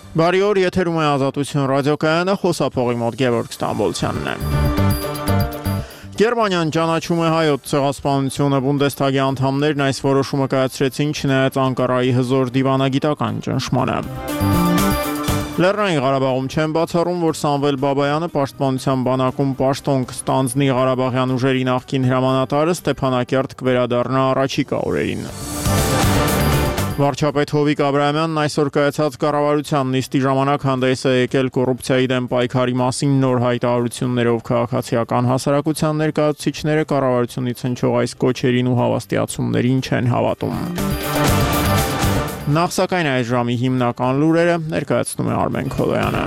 Բարի օր, եթերում է Ազատություն ռադիոկայանը, խոսափողի մոտ Գևորգ Ստամբոլցյանն է։ Գերմանիան ճանաչում է հայոց ցեղասպանությունը, Բունդեսթագի անդամներն այս որոշումը կայացրեցին չնայած Անկարայի հզոր դիվանագիտական ճնշմանը։ Լեռնային Ղարաբաղում չեն բացառում, որ Սամվել Բաբայանը պաշտպանության բանակում պաշտոն կստանձնի Ղարաբաղյան ուժերի նախկին հրամանատարը Ստեփանակերտ կվերադառնա առաջիկա օրերին։ Վարչապետ Հովիկ Աբրահամյանն այսօր կայացած կառավարության նիստի ժամանակ հանդես է եկել կոռուպցիայի դեմ պայքարի մասին նոր հայտարարություններով քաղաքացիական հասարակության ներկայացուցիչները կառավարությունից հնչող այս կոչերին ու հավաստիացումներին չեն հավատում։ Նախ սակայն այս ժամի հիմնական լուրերը ներկայացնում է Արմեն Քոլոյանը։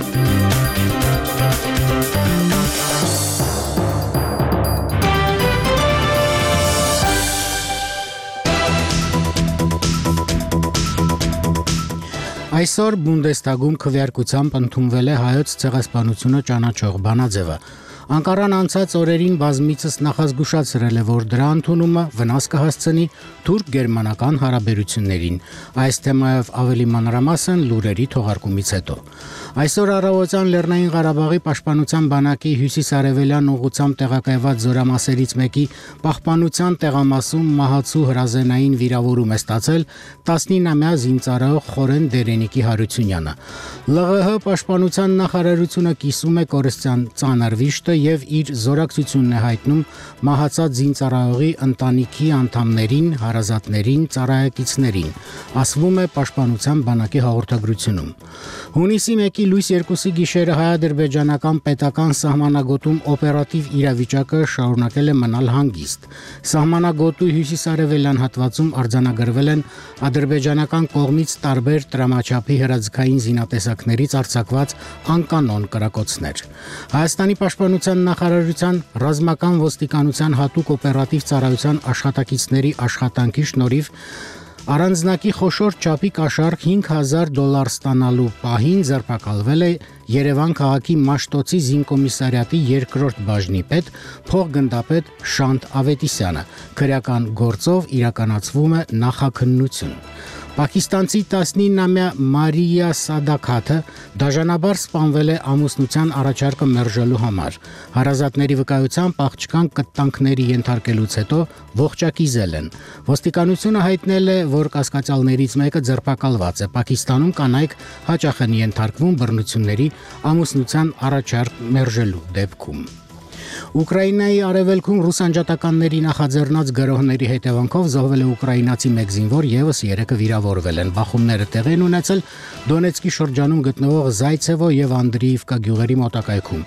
Այսօր Բունդեսթագում քվեարկությամբ ընդունվել է հայոց ցեղասպանությունը ճանաչող բանաձևը։ Անկարան անցած օրերին բազմիցս նախազգուշացրել է, որ դրա ընդունումը վնաս կհասցնի թուրք-գերմանական հարաբերություններին։ Այս թեմայով ավելի մանրամասն լուրերի թողարկումից հետո։ Այսօր առավոտյան Լեռնային Ղարաբաղի պաշտպանության բանակի հյուսիս-արևելյան ուղղությամբ տեղակայված զորամասերից մեկի պահպանության տեղամասում մահացու հրազենային վիրավորում է ստացել 19-ամյա զինծառայող Խորեն Դերենիկի Հարությունյանը։ ԼՂՀ պաշտպանության նախարարությունը կիսում է կորստյան ծանր վիշտը եւ իր զորակցությունն է հայտնում մահացած զինծառայողի ընտանիքի անդամներին, հարազատներին, ծառայակիցներին, ասվում է պաշտպանության բանակի հաղորդագրությունում։ Հունիսի 1-ի լույս 2-ի գիշերը հայ-ադրբեջանական պետական սահմանագոտում օպերատիվ իրավիճակը շարունակել է մնալ հանգիստ։ Սահմանագոտու հյուսիսարևելյան հատվածում արձանագրվել են ադրբեջանական կողմից տարբեր տրամաչափի հրաձգային զինատեսակներից արձակված անկանոն կրակոցներ։ Հայաստանի պաշտպանության նախարարության ռազմական ոստիկանության հատուկ օպերատիվ ծառայության աշխատակիցների աշխատանքի շնորհիվ առանձնակի խոշոր չափի կաշառք $5,000 ստանալու պահին ձերբակալվել է Երևան քաղաքի Մաշտոցի զինկոմիսարիատի երկրորդ բաժնի պետ փոխգնդապետ Շանթ Ավետիսյանը։ Քրեական գործով իրականացվում է նախաքննություն։ Պակիստանցի 19-ամյա Մարիա Սադաքաթը դաժանաբար սպանվել է ամուսնության առաջարկը մերժելու համար։ Հարազատների վկայությամբ աղջկան կտանքների ենթարկելուց հետո ողջակիզել են։ Ոստիկանությունը հայտնել է, որ կասկածյալներից մեկը ձերբակալված է։ Պակիստանում կանայք հաճախ են ենթարկվում բռնությունների ամուսնության առաջարկ մերժելու դեպքում։ Ուկրաինայի արևելքում ռուս անջատականների նախաձեռնած գրոհների հետևանքով զոհվել է ուկրաինացի մեկ զինվոր, եւս 3-ը վիրավորվել են։ Բախումները տեղի են ունեցել Դոնեցկի շրջանում գտնվող Զայցևո եւ Անդրիիվկա գյուղերի մոտակայքում։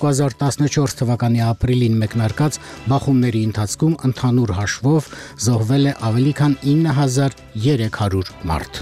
2014 թվականի ապրիլին մեկնարկած բախումների ընթացքում ընդհանուր հաշվով զոհվել է ավելի քան 9300 մարդ։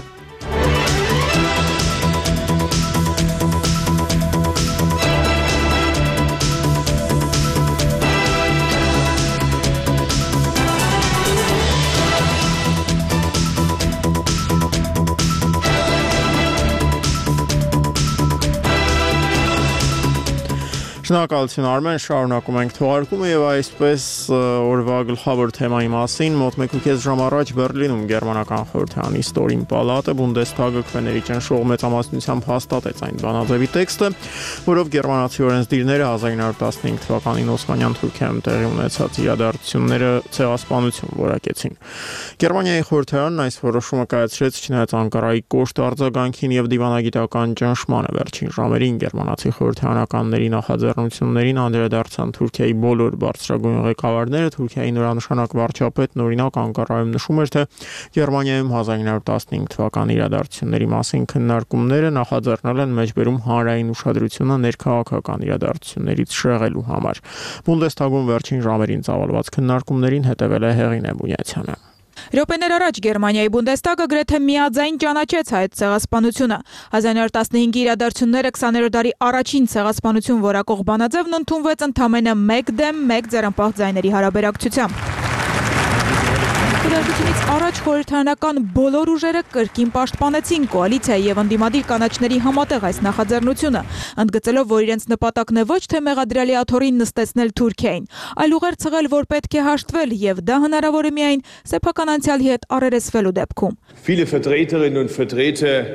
Շնորհակալություն Արմեն, շարունակում ենք թողարկումը եւ այսպես օրվա գլխավոր թեմայի մասին մոտ 1.5 ժամ առաջ Բերլինում գերմանական խորհրդարանի ստորին պալատը Բունդեսթագը քվեների ճնշող մեծամասնությամբ հաստատեց այն բանաձևի տեքստը, որով գերմանացի օրենսդիրները 1915 թվականին Օսմանյան Թուրքիայում տեղի ունեցած իրադարձությունները ցեղասպանություն որակեցին։ Գերմանիայի խորհրդարանն այս որոշումը կայացրեց չնայած Անկարայի կոշտ արձագանքին եւ դիվանագիտական ճնշմանը։ Վերջին ժամերին գերմանացի խորհրդարանականների նախաձեռնություններին անդրադարձան Թուրքիայի բոլոր բարձրագույն ղեկավարները։ Թուրքիայի նորանշանակ վարչապետն օրինակ Անկարայում նշում էր, թե Գերմանիայում 1915 թվականի իրադարձությունների մասին քննարկումները նախաձեռնել են մեջբերում հանրային ուշադրությունը ներքաղաքական իրադարձություններից շեղելու համար։ Բունդեսթագում վերջին ժամերին ծավալված քննարկումներին հետևել է Հեղինե Բունյացյանը։ Րոպեներ առաջ Գերմանիայի Բունդեսթագը գրեթե միաձայն ճանաչեց հայոց ցեղասպանությունը։ 1915-ի իրադարձությունները 20-րդ դարի առաջին ցեղասպանություն որակող բանաձևն ընդունվեց ընդամենը 1 դեմ 1 ձեռնպահ ձայների հարաբերակցությամբ։ Քվեարկությունից առաջ խորհրդարանական բոլոր ուժերը կրկին պաշտպանեցին կոալիցիայի եւ ընդդիմադիր կանաչների համատեղ այս նախաձեռնությունը, ընդգծելով, որ իրենց նպատակն է ոչ թե մեղադրյալի աթոռին նստեցնել Թուրքիային, այլ ուղեր ցղել, որ պետք է հաշտվել եւ դա հնարավոր է միայն սեփական անցյալի հետ առերեսվելու դեպքում։ Viele Vertreterinnen und Vertreter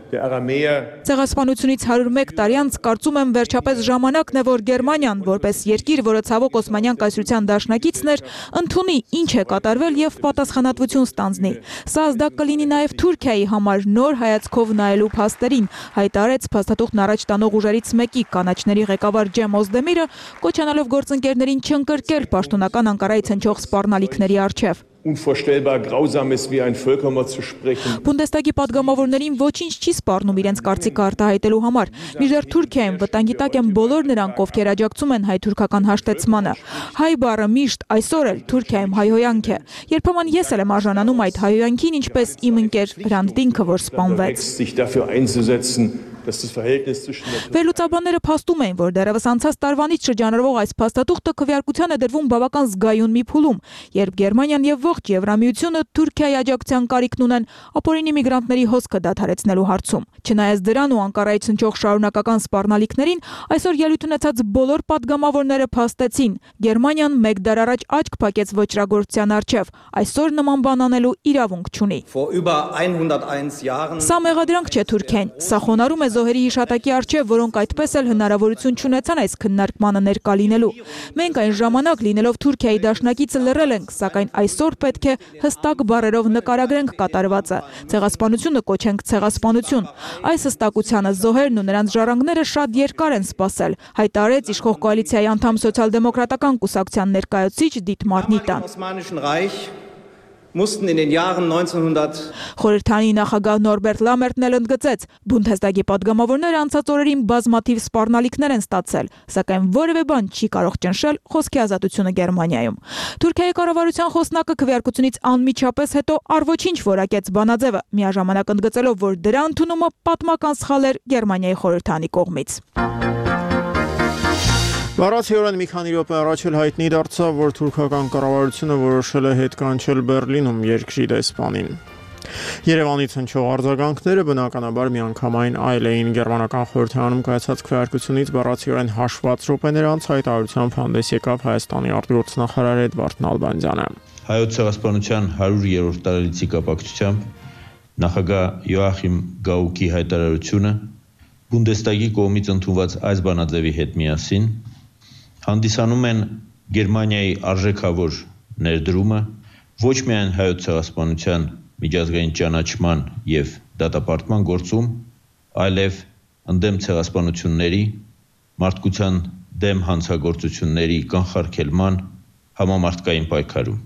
Ցեղասպանությունից 101 տարի անց կարծում եմ վերջապես ժամանակն է, որ Գերմանիան, որպես երկիր, որը ցավոք Օսմանյան կայսրության դաշնակիցն էր, ընդունի ինչ է կատարվել եւ պատասխանատվություն ստանձնի։ Սա ազդակ կլինի նաեւ Թուրքիայի համար նոր հայացքով նայելու փաստերին, հայտարարեց փաստաթուղթն առաջ տանող ուժերից մեկի կանաչների ղեկավար Ջեմ Օզդեմիրը, կոչ անելով գործընկերներին չընկրկել պաշտոնական Անկարայից հնչող սպառնալիքների առջև։ Unvorstellbar grausam ist wie ein Völkermord zu sprechen. Բունդեստագի падգամավորներին ոչինչ չի սպառնում իրենց կարծիքը արտահայտելու համար։ Մինչդեռ Թուրքիայում վտանգի տակ են բոլոր նրանք, ովքեր աջակցում են հայ-թուրքական հաշտեցմանը։ Հայ բառը միշտ այսօր էլ Թուրքիայում հայհոյանք է։ Երբեմն ես էլ եմ արժանանում այդ հայհոյանքին, ինչպես իմ ընկեր Հրանտ Դինքը, որ սպանվեց։ Վերլուծաբանները փաստում էին, որ դեռևս անցած տարվանից շրջանառվող այս փաստաթուղթը քվեարկության է դրվում բավական զգայուն մի փուլում, երբ Գերմանիան եւ ողջ Եվրամիությունը Թուրքիայի աջակցության կարիքն ունեն ապօրինի միգրանտների հոսքը դադարեցնելու հարցում։ Չնայած դրան ու Անկարայից հնչող շարունակական սպառնալիքներին, այսօր ելույթ ունեցած բոլոր падգամավորները փաստեցին, Գերմանիան մեկ դար առաջ աչք փակեց ոչրագործության առջև, այսօր նման բան անելու իրավունք չունի։ Սա մեղադրանք չէ Թուրքիային, սա խոնարհում է զոհերի հիշատակի առջև, որոնք այդպես էլ հնարավորություն չունեցան այս քննարկմանը ներկա լինելու։ Մենք այն ժամանակ լինելով Թուրքիայի դաշնակիցը լռել ենք, սակայն այսօր պետք է հստակ բառերով նկարագրենք կատարվածը։ Ցեղասպանությունը կոչենք ցեղասպանություն։ Այս հստակությանը զոհերն ու նրանց ժառանգները շատ երկար են սպասել, հայտարարեց իշխող կոալիցիայի անդամ սոցիալ-դեմոկրատական կուսակցության ներկայացուցիչ Դիտմար Նիտան։ Խորհրդանի նախագահ Նորբերտ Լամերտն էլ ընդգծեց, Բունդեստագի падգամավորները անցած օրերին բազմաթիվ սպառնալիքներ են ստացել, սակայն որևէ բան չի կարող ճնշել խոսքի ազատությունը Գերմանիայում։ Թուրքիայի կառավարության խոսնակը քվեարկությունից անմիջապես հետո առ-ոչինչ որակեց բանաձևը, միաժամանակ ընդգծելով, որ դրա ընդունումը պատմական սխալ էր Գերմանիայի խորհրդանի կողմից։ Բառացիորեն մի քանի րոպե առաջ էլ հայտնի դարձավ, որ թուրքական կառավարությունը որոշել է հետ կանչել Բեռլինում երկրի դեսպանին։ Երևանից հնչող արձագանքները բնականաբար միանգամայն այլ էին։ Գերմանական խորհրդարանում կայացած քվեարկությունից բառացիորեն հաշված րոպեներ անց հայտարարությամբ հանդես եկավ Հայաստանի արտգործնախարար Էդվարդ Նալբանդյանը։ Հայոց ցեղասպանության 100-րդ տարելիցի կապակցությամբ նախագահ Յոախիմ Գաուկի հայտարարությունը Բունդեստագի կողմից ընդունված այս բանաձևի հետ միասին հանդիսանում են Գերմանիայի արժեքավոր ներդրումը ոչ միայն հայոց ցեղասպանության միջազգային ճանաչման եւ դատապարտման գործում, այլև ընդդեմ ցեղասպանությունների, մարդկության դեմ հանցագործությունների կանխարգելման համամարտկային պայքարում։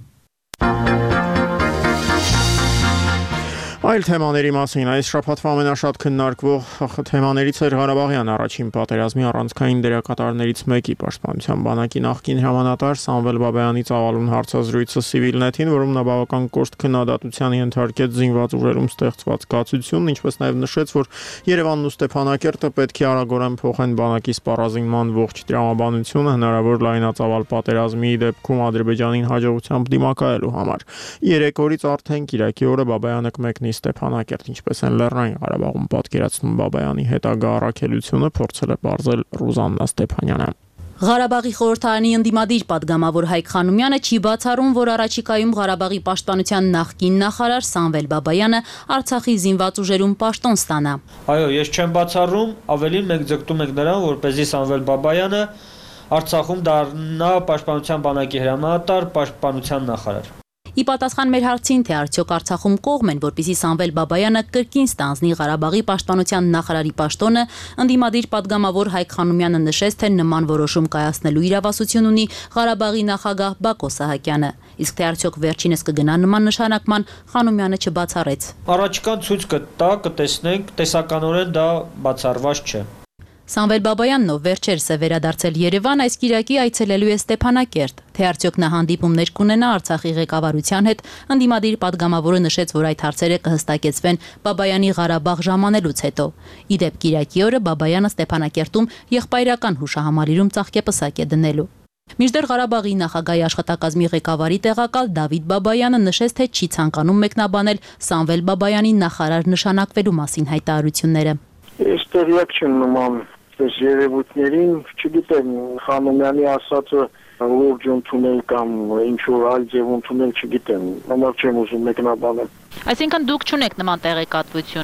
Այլ թեմաների մասին այս շաբաթվա ամենաշատ քննարկվող թեմաներից էր Ղարաբաղյան առաջին պատերազմի առանցքային դերակատարներից մեկի պաշտպանության բանակի նախկին հրամանատար Սամվել Բաբայանի ծավալուն հարցազրույցը Civilnet-ին, որում նա բավական կոշտ քննադատության ենթարկեց զինված ուժերում ստեղծված կացությունն, ինչպես նաև նշեց, որ Երևանն ու Ստեփանակերտը պետք է արագորեն փոխեն բանակի սպառազինման ողջ տրամաբանությունը հնարավոր լայնածավալ պատերազմի դեպքում Ադրբեջանին հաջողությամբ դիմակայելու համար։ 3 օրից արդեն Կիրակի օրը Բաբայանը կմեկնի Ստեփանակերտ, ինչպես են Լեռնային Ղարաբաղում պատկերացնում Բաբայանի հետագա առաքելությունը, փորձել է բարձել Ռուզաննա Ստեփանյանը։ Ղարաբաղի խորհրդարանի ընդդիմադիր падգամավոր Հայկ Խանոմյանը չի բացառում, որ առաջիկայում Ղարաբաղի պաշտպանության նախկին նախարար Սամվել Բաբայանը Արցախի զինված ուժերում պաշտոն ստանա։ Այո, ես չեմ բացառում, ավելին մենք ձգտում ենք նրան, որպեսզի Սամվել Բաբայանը Արցախում դառնա պաշտպանության բանակի հրամանատար, պաշտպանության նախարար։ Ի պատասխան մեր հարցին, թե արդյոք Արցախում կողմ են, որպեսզի Սամվել Բաբայանը կրկին ստանձնի Ղարաբաղի պաշտպանության նախարարի պաշտոնը, ընդդիմադիր падգամավոր Հայկ Խանոմյանը նշեց, թե նման որոշում կայացնելու իրավասություն ունի Ղարաբաղի նախագահ Բակո Սահակյանը։ Իսկ թե արդյոք վերջինս կգնա նման նշանակման, Խանոմյանը չբացառեց։ Առաջիկան ցույց կտա, կտեսնենք, տեսականորեն դա բացառված չէ։ Սամվել Բաբայանն, ով վերջերս է վերադարձել Երևան, այս կիրակի այցելելու է Ստեփանակերտ։ Թե արդյոք նա հանդիպումներ կունենա Արցախի ղեկավարության հետ, ընդդիմադիր падգամավորը նշեց, որ այդ հարցերը կհստակեցվեն Բաբայանի Ղարաբաղ ժամանելուց հետո։ Ի դեպ կիրակի օրը Բաբայանը Ստեփանակերտում եղբայրական հուշահամալիրում ծաղկեպսակ է դնելու։ Մինչդեռ Ղարաբաղի նախագահի աշխատակազմի ղեկավարի տեղակալ Դավիթ Բաբայանը նշեց, թե չի ցանկանում մեկնաբանել Սամվել Բաբայանի նախարար նշանակվելու մասին հայտարարությունները։ Ես տեղյակ չեմ նման երևույթներին, չգիտեմ, Խանոմյանի ասածը լուրջ ընդունել կամ ինչ-որ այլ ձև ընդունել չգիտեմ, համար չեմ ուզում մեկնաբանել։ Այսինքն դուք չունեք նման տեղեկատվություն։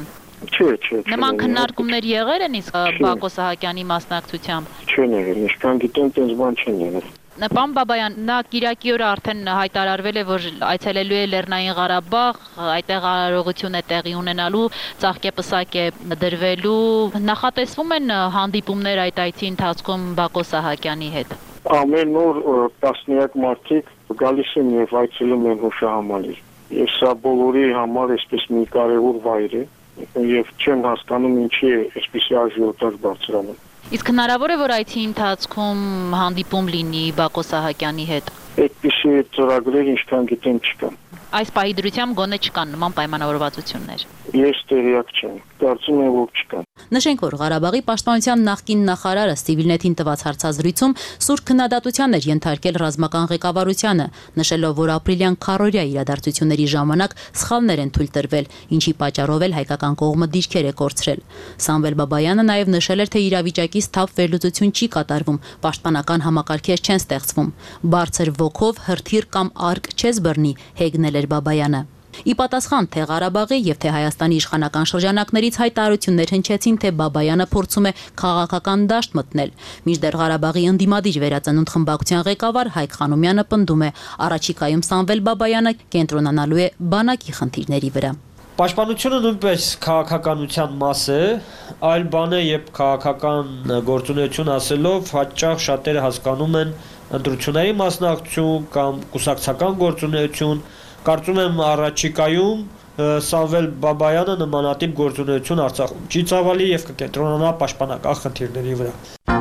Չէ։ Նման քննարկումներ եղել են իսկ Բակո Սահակյանի մասնակցությամբ։ Չեն եղել, ինչքան գիտեմ, տենց բան չեն եղել։ Պարոն Բաբայան, նա Կիրակի օրը արդեն հայտարարվել է, որ այցելելու է Լեռնային Ղարաբաղ, այդտեղ արարողություն է տեղի ունենալու, ծաղկեպսակ է դրվելու, նախատեսվում են հանդիպումներ այդ այցի ընթացքում Բակո Սահակյանի հետ։ Ամեն օր տասնյակ մարդիկ գալիս են եւ այցելում են հուշահամալիր։ Եվ սա բոլորի համար այսպես մի կարևոր վայր է եւ չեմ հասկանում ինչի է այսպիսի աժիոտաժ բարձրանում։ Իսկ հնարավոր է, որ այցի ընթացքում հանդիպում լինի Բակո Սահակյանի հետ։ Այդպիսի ծրագրեր ինչքան գիտեմ չկան։ Այս պահի դրությամբ գոնե չկան նման պայմանավորվածություններ։ Ես տեղյակ չեմ, կարծում եմ որ չկան։ Նշենք, որ Ղարաբաղի պաշտպանության նախկին նախարարը Civilnet-ին տված հարցազրույցում սուր քննադատության էր ենթարկել ռազմական ղեկավարությանը, նշելով, որ ապրիլյան քառօրյա իրադարձությունների ժամանակ սխալներ են թույլ տրվել, ինչի պատճառով էլ հայկական կողմը դիրքեր է կորցրել։ Սամվել Բաբայանը նաև նշել էր, թե իրավիճակից թափ վերլուծություն չի կատարվում, պաշտպանական համակարգեր չեն ստեղծվում։ Բարձր ոգով հրթիռ կամ արկ չես բռնի, հեգնել էր Բաբայանը։ Ի պատասխան թե Ղարաբաղի եւ թե Հայաստանի իշխանական շրջանակներից հայտարարություններ հնչեցին, թե Բաբայանը փորձում է քաղաքական դաշտ մտնել։ Մինչդեռ Ղարաբաղի ընդդիմադիր վերածնունդ խմբակցության ղեկավար Հայկ Խանոմյանը պնդում է, առաջիկայում Սամվել Բաբայանը կենտրոնանալու է բանակի խնդիրների վրա։ Պաշտպանությունը նույնպես քաղաքականության մաս է, այլ բան է, երբ քաղաքական գործունեություն ասելով հաճախ շատերը հասկանում են ընտրությունների մասնակցություն կամ կուսակցական գործունեություն։ Կարծում եմ առաջիկայում Սամվել Բաբայանը նմանատիպ գործունեություն Արցախում չի ծավալի եւ կկենտրոնանա պաշտպանական խնդիրների վրա։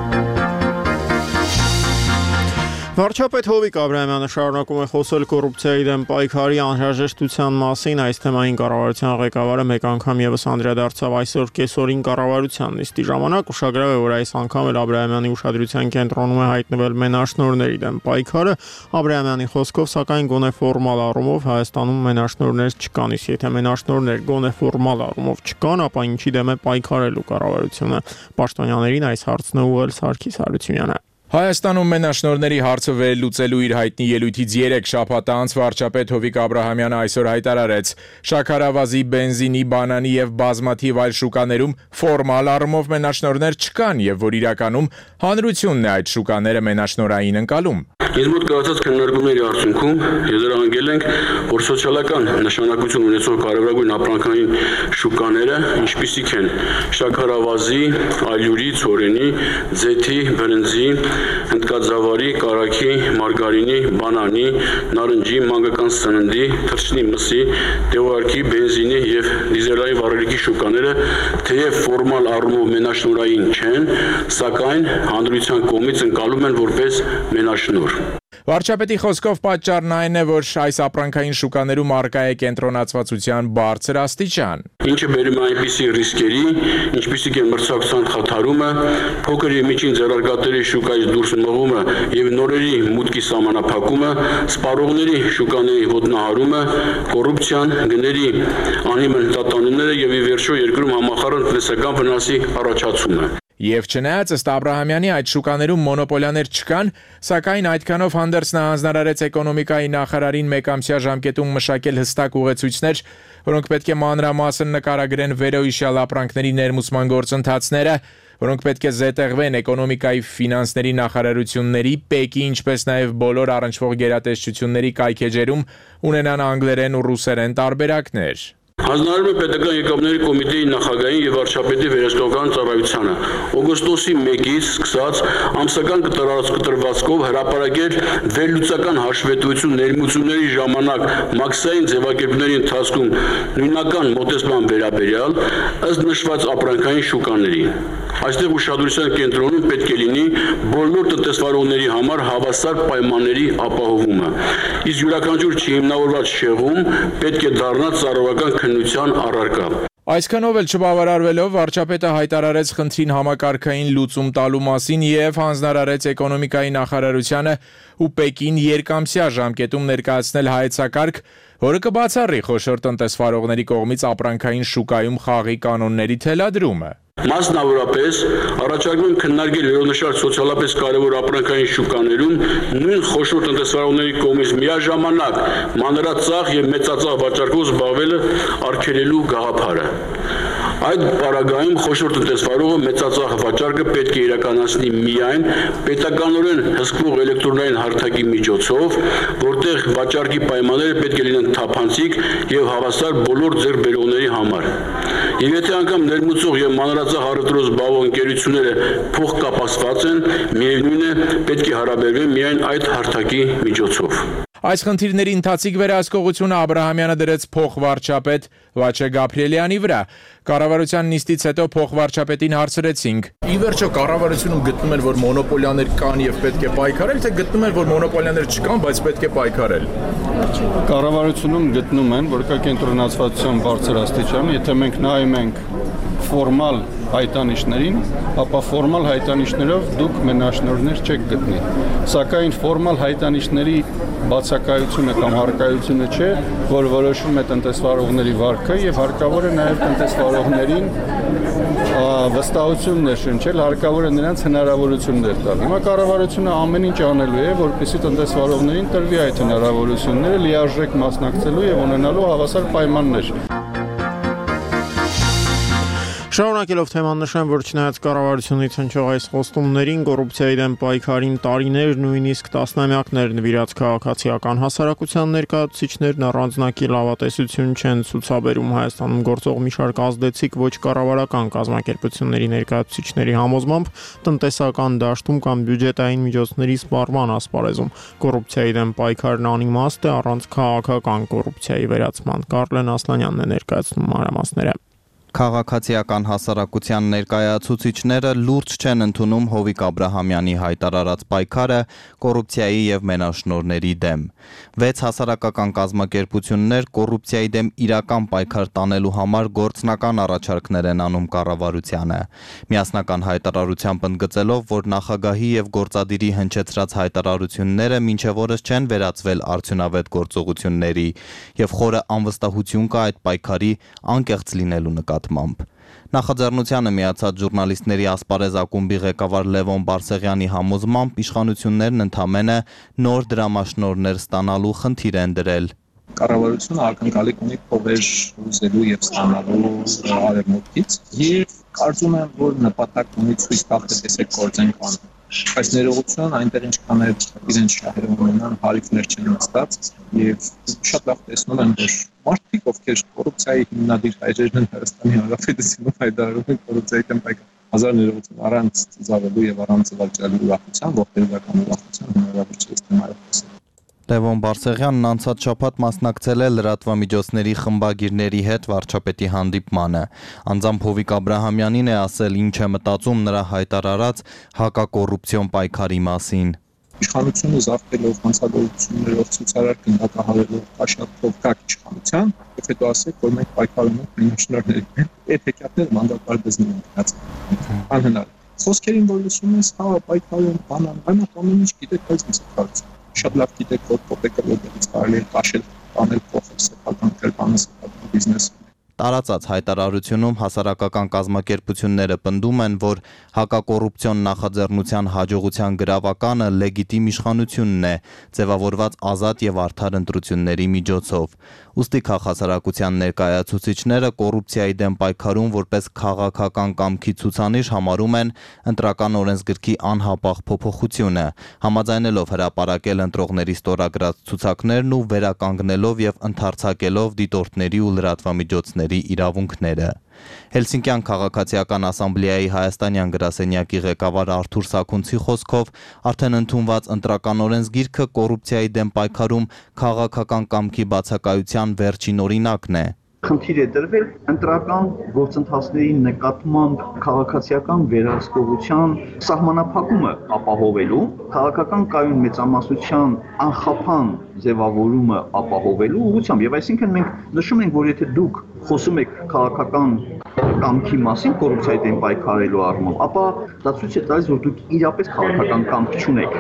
Վարչապետ Հովիկ Աբրահամյանը շարունակում է խոսել կոռուպցիայի դեմ պայքարի անհրաժեշտության մասին, այս թեմային կառավարության ղեկավարը մեկ անգամ եւս անդրադարձավ այսօր կեսօրին կառավարության նիստի ժամանակ, ուշագրավ է, որ այս անգամ էլ Աբրահամյանի ուշադրության կենտրոնում է հայտնվել մենաշնորհների դեմ պայքարը։ Աբրահամյանի խոսքով, սակայն գոնե ֆորմալ առումով Հայաստանում մենաշնորհներ չկան, իսկ եթե մենաշնորհներ գոնե ֆորմալ առումով չկան, ապա ինչի դեմ է պայքարելու կառավարությունը։ Պաշտոնյաներին այս հարցն է ուղղել Սարգիս Հարությունյանը։ Հայաստանում մենաշնորհների հարցը վերլուծելու իր հայտնի ելույթից 3 շաբաթ անց վարչապետ Հովիկ Աբրահամյանը այսօր հայտարարեց. շաքարավազի, բենզինի, բանանի եւ բազմաթիվ այլ շուկաներում ֆորմալ առումով մենաշնորհներ չկան եւ որ իրականում հանրությունն է այդ շուկաները մենաշնորհային ընկալում։ Ինձ մոտ կայացած քննարկումների արդյունքում եզրահանգել ենք, որ սոցիալական նշանակություն ունեցող կարևորագույն ապրանքային շուկաները, ինչպիսիք են շաքարավազի, ալյուրի, ցորենի, ձեթի, բրնձի, հնդկաձավարի, կարագի, մարգարինի, բանանի, նարնջի, մանկական սննդի, թռչնի մսի, տեղոարքի, բենզինի եւ դիզելային վառելիքի շուկաները թեև ֆորմալ առումով մենաշնորհային չեն, սակայն հանրության կողմից ընկալում են որպես մենաշնորհ։ Վարչապետի խոսքով պատճառն այն է, որ այս ապրանքային շուկաներում առկա է կենտրոնացվածության բարձր աստիճան։ Ինչը բերում է այնպիսի ռիսկերի, ինչպիսիք են մրցակցության խաթարումը, փոքր եւ միջին ձեռնարկատերի շուկայից դուրս մղումը եւ նորերի մուտքի սահմանափակումը, սպառողների շուկաների ոտնահարումը, կոռուպցիան, գների անհիմն տատանումները եւ ի վերջո երկրում համախառն տնտեսական վնասի առաջացումը։ Եվ չնայած ըստ Աբրահամյանի այդ շուկաներում մոնոպոլիաներ չկան, սակայն այդքանով հանդերձ նա հանձնարարեց էկոնոմիկայի նախարարին մեկամսյա ժամկետում մշակել հստակ ուղեցույցներ, որոնք պետք է մանրամասն նկարագրեն վերոհիշյալ ապրանքների ներմուծման գործընթացները, որոնք պետք է զետեղվեն էկոնոմիկայի ֆինանսների նախարարությունների, ՊԵԿ-ի, ինչպես նաև բոլոր առնչվող գերատեսչությունների կայքեջերում ունենան անգլերեն ու ռուսերեն տարբերակներ։ Հանձնարարում է պետական եկամուտների կոմիտեի նախագահին եւ վարչապետի վերահսկողական ծառայությանը օգոստոսի 1-ից սկսած ամսական կտրվածքով հրապարակել վերլուծական հաշվետվություն ներմուծումների ժամանակ մաքսային ձևակերպումների ընթացքում նույնական մոտեցման վերաբերյալ ըստ նշված ապրանքային շուկաների։ Այստեղ ուշադրության կենտրոնում պետք է լինի բոլոր տնտեսվարողների համար հավասար պայմանների ապահովումը։ Իսկ յուրաքանչյուր չհիմնավորված շեղում պետք է դառնա ծառայական քննության առարկա։ Այսքանով էլ չբավարարվելով վարչապետը հայտարարեց խնդրին համակարգային լուծում տալու մասին եւ հանձնարարեց էկոնոմիկայի նախարարությանը ու ՊԵԿ-ին երկամսյա ժամկետում ներկայացնել հայեցակարգ, որը կբացառի խոշոր տնտեսվարողների կողմից ապրանքային շուկայում խաղի կանոնների թելադրումը։ Մասնավորապես առաջարկում եմ քննարկել վերոնշյալ սոցիալապես կարևոր ապրանքային շուկաներում նույն խոշոր տնտեսվարողների կողմից միաժամանակ մանրածախ եւ մեծածախ վաճառքով զբաղվելը արգելելու գաղափարը։ Այդ պարագայում խոշոր տնտեսվարողը մեծածախ վաճառքը պետք է իրականացնի միայն պետականորեն հսկվող էլեկտրոնային հարթակի միջոցով, որտեղ վաճառքի պայմանները պետք է լինեն թափանցիկ եւ հավասար բոլոր ձեռքբերողների համար։ Եվ եթե անգամ ներմուծող եւ մանրածախ առևտրով զբաղվող ընկերությունները փոխկապակցված են, միևնույն է պետք է հարաբերվեն միայն այդ հարթակի միջոցով։ Այս խնդիրների ընթացիկ վերահսկողությունը Աբրահամյանը դրեց փոխվարչապետ Վաչե Գաբրիելյանի վրա։ Կառավարության նիստից հետո փոխվարչապետին հարցրեցինք. Ի վերջո կառավարությունում գտնում են, որ մոնոպոլիաներ կան եւ պետք է պայքարել, թե գտնում են, որ մոնոպոլիաներ չկան, բայց պետք է պայքարել։ Կառավարությունում գտնում են, որ կա կենտրոնացվածության բարձր աստիճան, եթե մենք նայում ենք ֆորմալ հայտանիշներին, ապա ֆորմալ հայտանիշներով դուք մենաշնորհներ չեք գտնի։ Սակայն ֆորմալ հայտանիշների բացակայությունը կամ հարկայությունը չէ, որ որոշում է տնտեսվարողների վարքը եւ հարկավոր է նաեւ տնտեսվարողներին վստահություններ շնչել, հարկավոր է նրանց հնարավորություններ տալ։ Հիմա կառավարությունը ամեն ինչ անելու է, որպեսզի տնտեսվարողներին տրվի այդ հնարավորությունները լիարժեք մասնակցելու եւ ունենալու հավասար պայմաններ։ Շարունակելով թեման նշեմ, որ չնայած կառավարությունից հնչող այս խոստումներին, կոռուպցիայի դեմ պայքարին տարիներ, նույնիսկ տասնամյակներ նվիրած քաղաքացիական հասարակության ներկայացուցիչներն առանձնակի լավատեսություն չեն ցուցաբերում Հայաստանում գործող մի շարք ազդեցիկ ոչ կառավարական կազմակերպությունների ներկայացուցիչների համոզմամբ տնտեսական դաշտում կամ բյուջետային միջոցների սպառման ասպարեզում կոռուպցիայի դեմ պայքարն անիմաստ է առանց քաղաքական կոռուպցիայի վերացման։ Կարլեն Ասլանյանն է ներկայացնում մանրամասները։ Քաղաքացիական հասարակության ներկայացուցիչները լուրջ չեն ընդունում Հովիկ Աբրահամյանի հայտարարած պայքարը կոռուպցիայի եւ մենաշնորհների դեմ։ 6 հասարակական կազմակերպություններ կոռուպցիայի դեմ իրական պայքար տանելու համար գործնական առաջարկներ են անում կառավարությանը։ Միասնական հայտարարությամբ ընդգծելով, որ նախագահի եւ գործադիրի հնչեցրած հայտարարությունները մինչեւ օրս չեն վերածվել արդյունավետ գործողությունների եւ խորը անվստահություն կա այդ պայքարի անկեղծ լինելու նկատմամբ։ Նախաձեռնությանը միացած ժուրնալիստների ասպարեզ ակումբի ղեկավար Լևոն Բարսեղյանի համոզմամբ իշխանություններն ընդամենը նոր դրամաշնորհներ ստանալու խնդիր են դրել։ Կառավարությունը ակնկալիք ունի փողեր ուզելու եւ ստանալու արևմուտքից եւ կարծում եմ, որ նպատակ ունի ցույց տալ, թե տեսեք գործենք անում։ Այս ներողություն այնտեղ ինչքան է իրենց շահերը ունենան, հարիկներ չեն ստաց եւ շատ լավ տեսնում են, որ մարդիկ, ովքեր կոռուպցիայի հիմնադիր հայրերն են Հայաստանի Հանրապետությունում հայտարարում են կոռուպցիայի դեմ պայքար, հազար ներողություն առանց ծիծաղելու եւ առանց զվարճալու ուրախության, ողբերգական ուրախության հնարավոր չէ ստանալ։ Լևոն Բարսեղյանն անցած շաբաթ մասնակցել է լրատվամիջոցների խմբագիրների հետ վարչապետի հանդիպմանը։ Անձամբ Հովիկ Աբրահամյանին է ասել ինչ է մտածում նրա հայտարարած հակակոռուպցիոն պայքարի մասին։ Իշխանությունը զարթելով հանցագործություններով ցուցարար գնդակահարելով աշխատող կակ իշխանության, եւ հետո ասեք, որ մենք պայքարում ենք մենաշնորհների հետ, այդ հեքիաթները մանդատար դզնում են գնացել։ Անհնար։ Խոսքերին որ լսում ես, հա, պայքարում, բանան, ամեն ինչ գիտեք, բայց ինչ է կարծում։ Շատ լավ գիտեք, որ պոպեկը որտեղից կարելի է տաշել, անել փոխել սեփական կերպանը, սեփական բիզնես։ Տարածած հայտարարությունում հասարակական կազմակերպությունները պնդում են, որ հակակոռուպցիոն նախաձեռնության հաջողության գրավականը լեգիտիմ իշխանությունն է, ձևավորված ազատ եւ արդար ընտրությունների միջոցով։ Ուստի քաղաքացիական ներկայացուցիչները կոռուպցիայի դեմ պայքարում որպես քաղաքական կամքի ցուցանիշ համարում են ընտրական օրենսգրքի անհապաղ փոփոխությունը, համաձայնելով հրապարակել ընտրողների ստորագրած ցուցակներն ու վերականգնելով եւ ընդարձակելով դիտորդների ու լրատվամիջոցների իրավունքները։ Հելսինկյան քաղաքացիական ասամբլեայի հայաստանյան գրասենյակի ղեկավար Արթուր Սաքունցի խոսքով արդեն ընդունված ընտրական օրենսգիրքը կոռուպցիայի դեմ պայքարում քաղաքական կամքի բացակայության վերջին օրինակն է։ Խնդիր է դրվել ընտրական գործընթացների նկատմամբ քաղաքացիական վերահսկողության սահմանափակումը ապահովելու, քաղաքական կայուն մեծամասնության անխափան ձևավորումը ապահովելու ուղղությամբ, եւ այսինքն մենք նշում ենք, որ եթե դուք խոսում եք քաղաքական կամքի մասին կոռուպցիայի դեմ պայքարելու առումով, ապա դա ցույց է տալիս, որ դուք իրապես քաղաքական կամք չունեք։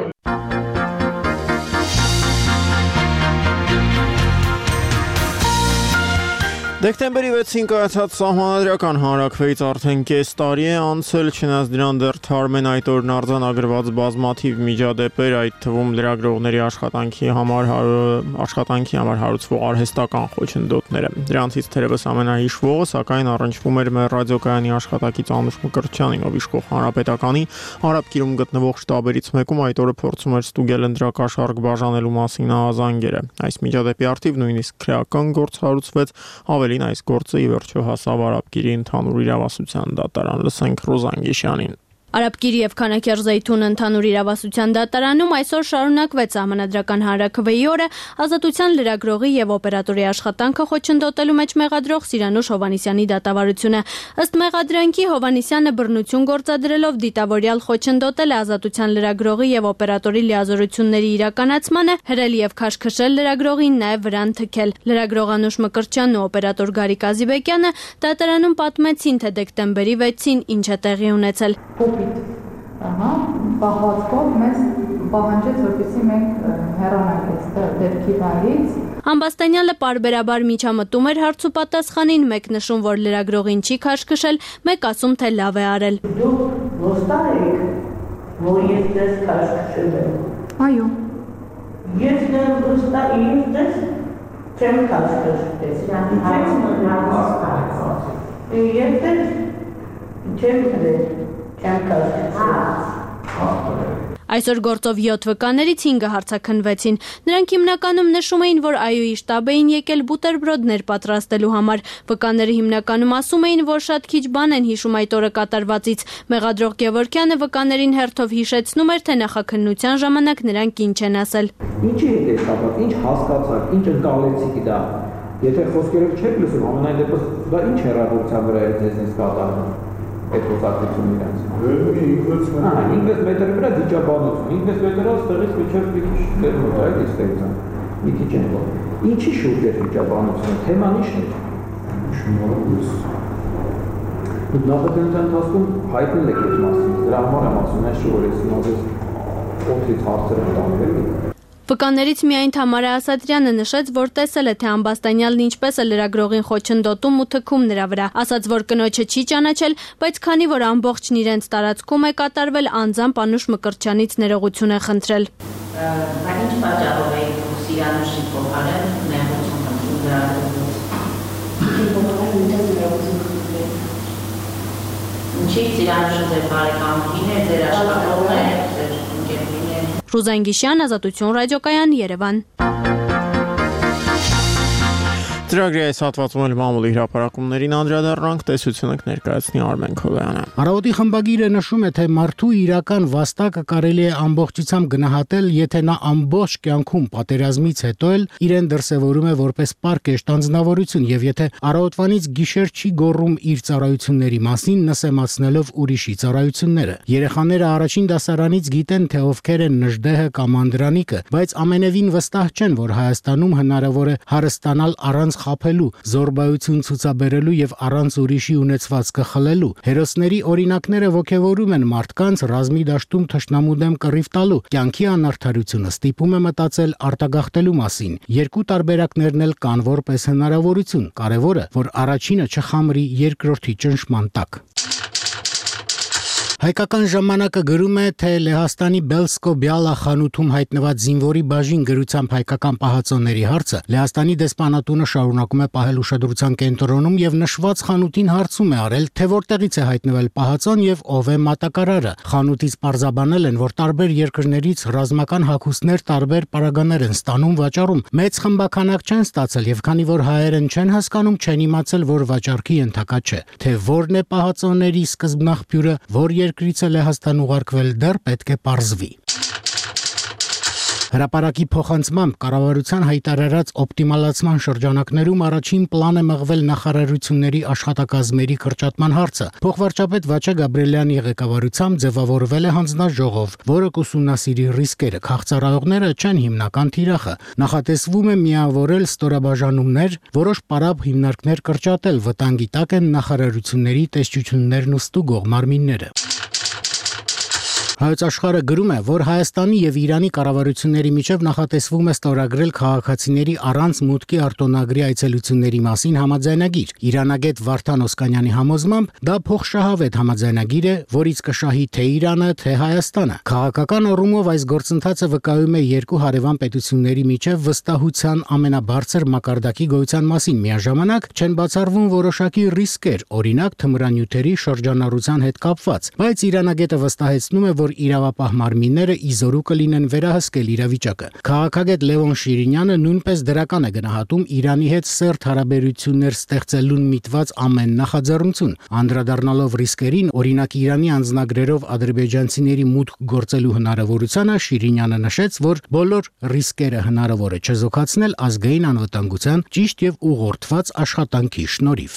Դեկտեմբերի 6-ին կայացած սահմանադրական հանրաքվեից արդեն կես տարի է անցել, չնայած դրան դեռ թարմ են այդ օրն արձանագրված բազմաթիվ միջադեպեր, այդ թվում լրագրողների աշխատանքի համար հարուցվող արհեստական խոչընդոտները։ Դրանցից թերևս ամենահիշվողը, սակայն առնչվում էր մեր ռադիոկայանի աշխատակից Անուշ Մկրտչյանին, ով իշխող Հանրապետականի Արաբ Կիրում գտնվող շտաբերից մեկում այդ օրը փորձում էր ստուգել ընտրակաշառք բաժանելու մասին ահազանգերը։ Այս միջադեպի առթիվ նույնիսկ քրեական գործ հարուցվեց, ավելին այս գործը ի վերջո հասավ Արաբ Կիրի ընդհանուր իրավասության դատարան։ Լսենք Ռոզան Գիշյանին։ Արաբկիրի եւ Քանաքեր Զեյթուն ընդհանուր իրավասության դատարանում այսօր շարունակվեց Սահմանադրական հանրաքվեի օրը ազատության լրագրողի եւ օպերատորի աշխատանքը խոչընդոտելու մեջ մեղադրող Սիրանուշ Հովանիսյանի դատավարությունը։ Ըստ մեղադրանքի Հովանիսյանը բռնություն գործադրելով դիտավորյալ խոչընդոտել է ազատության լրագրողի եւ օպերատորի լիազորությունների իրականացմանը, հրել եւ քաշքշել լրագրողին, նաեւ վրան թքել։ Լրագրող Անուշ Մկրտչյանն ու օպերատոր Գարիկ Ազիբեկյանը դատարանում պատմեցին, թե դեկտեմբերի 6-ին ինչ է տեղի ունեցել։ Պահվածքով մեզ պահանջեց, որպեսզի մենք հեռանանք այստեղ դեպքի վայրից։ Ամբաստանյանը պարբերաբար միջամտում էր հարց ու պատասխանին, մեկ նշում, որ լրագրողին չի քաշքշել, մեկ ասում, թե լավ է արել։ Դուք ոստան եք, որ ես դες քաշքշել եմ։ Այո։ Ես դեռ ոստան ինձ դες չեմ քաշքշել։ Ես դες չեմ քրել։ Այսօր գործով 7 վկաներից 5-ը հարցաքննվեցին։ Նրանք հիմնականում նշում էին, որ ԱՅՈ-ի շտաբ էին եկել բուտերբրոդներ պատրաստելու համար։ Վկաները հիմնականում ասում էին, որ շատ քիչ բան են հիշում այդ օրը կատարվածից։ Մեղադրող Գևորգյանը վկաներին հերթով հիշեցնում էր, թե նախաքննության ժամանակ նրանք ինչ են ասել։ Ինչի հետ է կապված, ինչ հասկացաք, ինչ ընկալեցիք դա։ Եթե խոսքերով չեք լսում, ամենայն դեպս դա ինչ հեռավորության վրա է ձեզնից կատարվում։ Այդ խոսակցությունն իրանց։ 5 մետրի վրա վիճաբանություն, 5 մետրը ստեղից միջև մի քիչ դեր մոտ է այստեղից։ Մի քիչ են որ։ Ինչի շուրջ է վիճաբանությունը, թեման ի՞նչն է։ Շնորհակալություն։ Նախագծության ընթացքում հայտնել եք այդ մասին, դրա համար եմ ասում, այն շուտ է սնոզես օդից հարցեր են տանվել։ Վկաներից միայն Թամարա Ասատրյանը նշեց, որ տեսել է, թե Ամբաստանյալն ինչպես է լրագրողին խոչընդոտում ու թքում նրա վրա։ Ասաց, որ կնոջը չի ճանաչել, բայց քանի որ ամբողջն իրենց տարածքում է կատարվել, անձամբ Անուշ Մկրտչյանից ներողություն է խնդրել։ Ինչ պատճառով է Սիրանուշի փոխարեն ներողություն խնդրում դրա։ Ինչի Սիրանուշը ձեր բարեկամքին է, ձեր աշխատողն է, ձեր ընկերուհին է։ Ռուզան Գիշյան, Ազատություն ռադիոկայան, Երևան։ Ծրագրի այս հատվածում էլ մամուլի հրապարակումներին անդրադառնանք, տեսությունը կներկայացնի Արմեն Քովյանը։ Արավոտի խմբագիրը նշում է, թե մարդու իրական վաստակը կարելի է ամբողջությամբ գնահատել, եթե նա ամբողջ կյանքում պատերազմից հետո էլ իրեն դրսևորում է որպես պարկեշտ անձնավորություն, եւ եթե առավոտվանից գիշեր չի գոռում իր ծառայությունների մասին, նսեմացնելով ուրիշի ծառայությունները։ Երեխաները առաջին դասարանից գիտեն, թե ովքեր են Նժդեհը կամ Անդրանիկը, բայց ամենևին վստահ չեն, որ Հայաստանում հնարավոր է հարստանալ առանց խափելու, զորբայություն ցուցաբերելու եւ առանց ուրիշի ունեցվածքը խլելու։ Հերոսների օրինակները ոգևորում են մարդկանց ռազմի դաշտում թշնամու դեմ կռիվ տալու։ Կյանքի անարդարությունը ստիպում է մտածել արտագաղթելու մասին։ Երկու տարբերակներն էլ կան որպես հնարավորություն։ Կարևորը, որ առաջինը չխամրի երկրորդի ճնշման տակ։ Հայկական ժամանակը գրում է, թե Լեհաստանի Բելսկո-Բյալա խանութում հայտնված զինվորի բաժին գրությամբ հայկական պահածոների հարցը Լեհաստանի դեսպանատունը շարունակում է պահել ուշադրության կենտրոնում եւ նշված խանութին հարցում է արել, թե որտեղից է հայտնվել պահածոն եւ ով է մատակարարը։ Խանութից պարզաբանել են, որ տարբեր երկրներից ռազմական հագուստներ տարբեր պարագաներ են ստանում վաճառում։ Մեծ խմբականակ չեն ստացել եւ քանի որ հայերեն չեն հասկանում, չեն իմացել, որ վաճառքի ենթակա չէ։ Թե որն է պահածոների սկզբնաղբյուրը, որ երկրից է Լեհաստան ուղարկվել, դեռ պետք է պարզվի։ Հրապարակի փոխանցմամբ կառավարության հայտարարած օպտիմալացման շրջանակներում առաջին պլան է մղվել նախարարությունների աշխատակազմերի կրճատման հարցը։ Փոխվարչապետ Վաչե Գաբրիելյանի ղեկավարությամբ ձևավորվել է հանձնաժողով, որը կուսումնասիրի ռիսկերը։ Քաղցրահողները չեն հիմնական թիրախը։ Նախատեսվում է միավորել ստորաբաժանումներ, որոշ պարապ հիմնարկներ կրճատել, վտանգի տակ են նախարարությունների տեսչություններն ու ստուգող մարմինները։ Հայոց աշխարհը գրում է, որ Հայաստանի եւ Իրանի կառավարությունների միջև նախատեսվում է ստորագրել քաղաքացիների առանց մուտքի արտոնագրի այցելությունների մասին համաձայնագիր։ Իրանագետ Վարդան Օսկանյանի համոզմամբ դա փոխշահավետ համաձայնագիր է, որից կշահի թե Իրանը, թե Հայաստանը։ Քաղաքական առումով այս գործընթացը վկայում է երկու հարևան պետությունների միջև վստահության ամենաբարձր մակարդակի գոյության մասին, միաժամանակ չեն բացառվում որոշակի ռիսկեր, օրինակ թմրանյութերի շրջանառության հետ կապված, բայց Իրանագետը վստահեցնում է, որ իրավապահ մարմինները իզորու կլինեն վերահսկել իրավիճակը։ Քաղաքագետ Լևոն Շիրինյանը նույնպես դրական է գնահատում Իրանի հետ սերտ հարաբերություններ ստեղծելուն միտված ամեն նախաձեռնություն, անդրադառնալով ռիսկերին, օրինակ Իրանի անձնագրերով ադրբեջանցիների մուտք գործելու հնարավորությանը, Շիրինյանը նշեց, որ բոլոր ռիսկերը հնարավոր է չզոքացնել ազգային անվտանգության ճիշտ եւ ուղղորդված աշխատանքի շնորհիվ։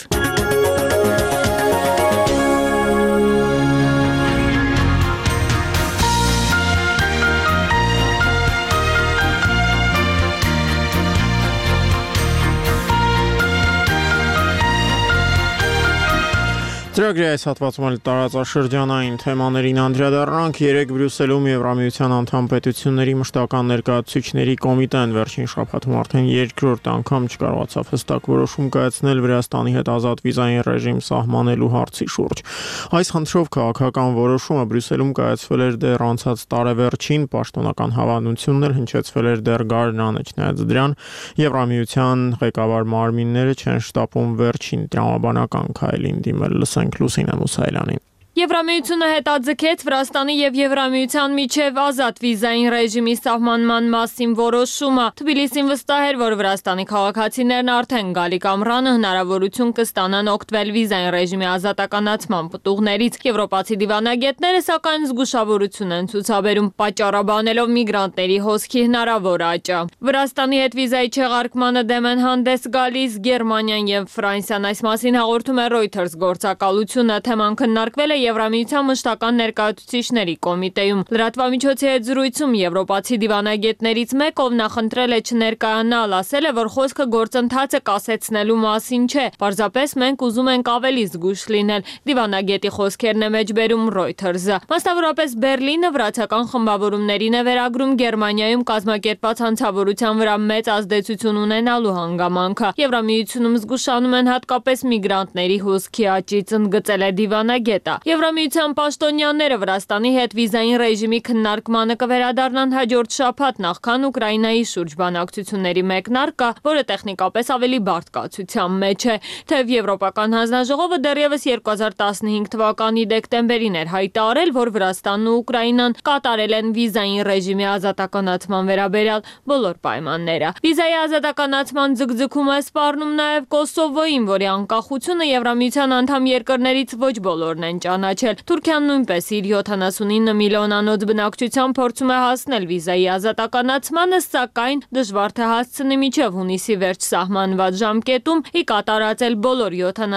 Ծրագրի այս հատվածում տարածաշրջանային թեմաներին անդրադառնանք։ Երեկ Բրյուսելում Եվրամիության անդամ պետությունների մշտական ներկայացուցիչների կոմիտեն վերջին շաբաթում արդեն երկրորդ անգամ չկարողացավ հստակ որոշում կայացնել Վրաստանի հետ ազատ վիզային ռեժիմ սահմանելու հարցի շուրջ։ Այս խնդրով քաղաքական որոշումը Բրյուսելում կայացվել էր դեռ անցած տարեվերջին, պաշտոնական հավանությունն էլ հնչեցվել էր դեռ գարնանը, չնայած դրան Եվրամիության ղեկավար մարմինները չեն շտապում վերջին տրամաբանական քայլին դիմել։ Լուսինե Մուսայելյանին։ Եվրամիությունը հետաձգեց Վրաստանի եւ Եվրամիության միջև ազատ վիզային ռեժիմի սահմանման մասին որոշումը։ Թբիլիսին վստահ էր, որ Վրաստանի քաղաքացիներն արդեն գալիք ամռանը հնարավորություն կստանան օգտվել վիզային ռեժիմի ազատականացման պտուղներից։ Եվրոպացի դիվանագետները սակայն զգուշավորություն են ցուցաբերում, պատճառաբանելով միգրանտների հոսքի հնարավոր աճը։ Վրաստանի հետ վիզայի չեղարկմանը դեմ են հանդես գալիս Գերմանիան եւ Ֆրանսիան, այս մասին հաղորդում է Reuters գործակալությունը։ Թեման քննարկվել է Եվրամիության մշտական ներկայացուցիչների կոմիտեում։ Լրատվամիջոցի հետ զրույցում եվրոպացի դիվանագետներից մեկը, ով նախընտրել է չներկայանալ, ասել է, որ խոսքը գործընթացը կասեցնելու մասին չէ, պարզապես մենք ուզում ենք ավելի զգույշ լինել։ Դիվանագետի խոսքերն է մեջբերում Reuters-ը։ Մասնավորապես Բերլինը վրացական խմբավորումներին է վերագրում Գերմանիայում կազմակերպված հանցավորության վրա մեծ ազդեցություն ունենալու հանգամանքը։ Եվրամիությունում զգուշանում են հատկապես միգրանտների հոսքի աճից, ընդգծել է դիվանագետը։ Եվրամիության պաշտոնյաները Վրաստանի հետ վիզային ռեժիմի քննարկմանը կվերադառնան հաջորդ շաբաթ, նախքան Ուկրաինայի շուրջ բանակցությունների մեկնարկը, որը տեխնիկապես ավելի բարդ կացության մեջ է։ Թեև Եվրոպական հանձնաժողովը դեռևս 2015 թվականի դեկտեմբերին էր հայտարարել, որ Վրաստանն ու Ուկրաինան կատարել են վիզային ռեժիմի ազատականացման վերաբերյալ բոլոր պայմանները։ Վիզայի ազատականացման ձգձգում է սպառնում նաև Կոսովոյին, որի անկախությունը Եվրամիության անդամ երկրներից ոչ բոլորն են ճանաչել։ Թուրքիան նույնպես իր 79 միլիոնանոց բնակչության փորձում է հասնել վիզայի ազատականացմանը, սակայն դժվար թե հասցնի մինչև հունիսի վերջ սահմանված ժամկետում ի կատարածել բոլոր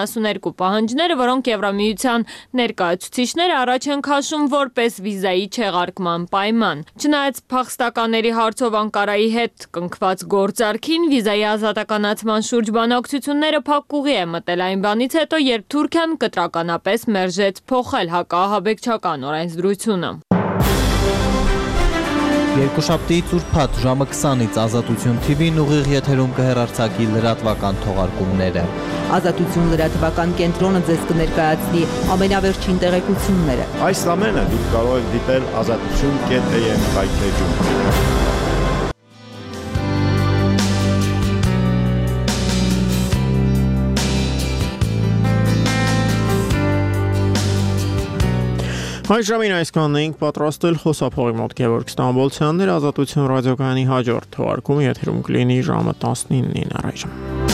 72 պահանջները, որոնք Եվրամիության ներկայացուցիչները առաջ են քաշում որպես վիզայի չեղարկման պայման։ Չնայած փախստականների հարցով Անկարայի հետ կնքված գործարքին, վիզայի ազատականացման շուրջ բանակցությունները փակ ուղի է մտել այն բանից հետո, երբ Թուրքիան կտրականապես մերժեց փոխել հակահաբեկչական օրենսդրությունը։ Երկուշաբթիից ուրբաթ ժամը 20-ից Ազատություն TV-ն ուղիղ եթերում կհեռարձակի լրատվական թողարկումները։ Ազատություն լրատվական կենտրոնը ձեզ կներկայացնի ամենավերջին տեղեկությունները։ Այս ամենը դուք կարող եք դիտել azatutun.am վայթեջում։ Այս ժամին այսքանն էինք պատրաստել խոսափողի մոտ Գևորգ Ստամբոլցյաններ, Ազատություն ռադիոկայանի հաջորդ թողարկումը եթերում կլինի ժամը 19-ին առայժմ։